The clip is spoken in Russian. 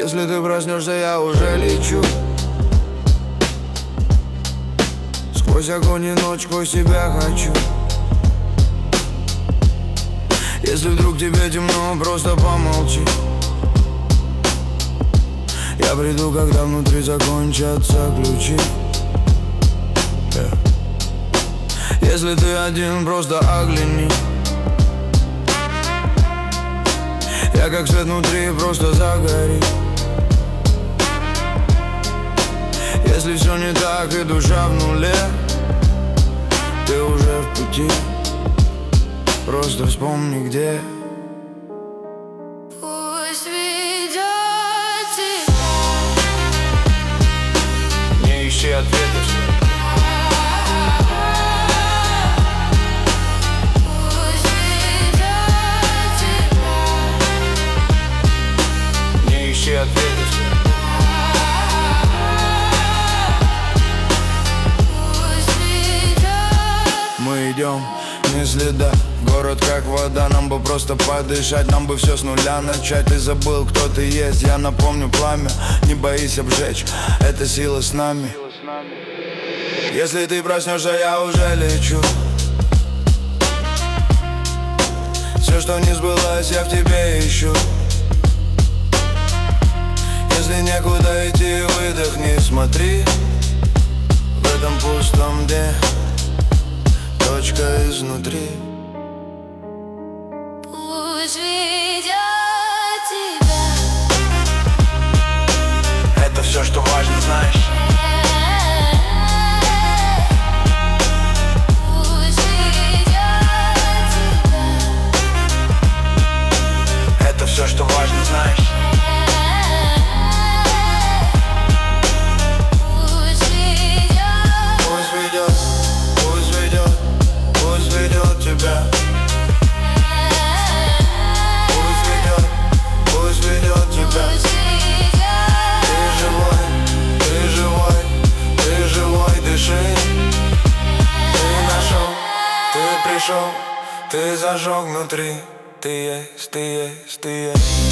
Если ты проснешься, я уже лечу. Сквозь огонь и ночь, сквозь себя хочу. Если вдруг тебе темно, просто помолчи. Я приду, когда внутри закончатся ключи. Если ты один, просто огляни. Я как свет внутри, просто загори. Если все не так и душа в нуле, ты уже в пути. Просто вспомни, где. Пусть ведет тебя. Не ищи ответов. Пусть ведет тебя. Не ищи ответов. Пусть ведет. Мы идем, ни следа. Город как вода, нам бы просто подышать. Нам бы все с нуля начать. Ты забыл, кто ты есть, я напомню пламя. Не боись обжечь, эта сила с нами. Если ты проснешься, я уже лечу. Все, что не сбылось, я в тебе ищу. Если некуда идти, выдохни, смотри. В этом пустом дне точка изнутри. Пусть ведет тебя. Это все, что важно, знаешь. Пусть ведет тебя. Это все, что важно, знаешь. Пусть ведет. Пусть ведет, пусть ведет, пусть ведет тебя. Пусть ведет, пусть ведет тебя. Пусть ведет. Ты живой, ты живой, ты живой, дыши. Ты нашел, ты пришел, ты зажег внутри. Ты есть, ты есть, ты есть.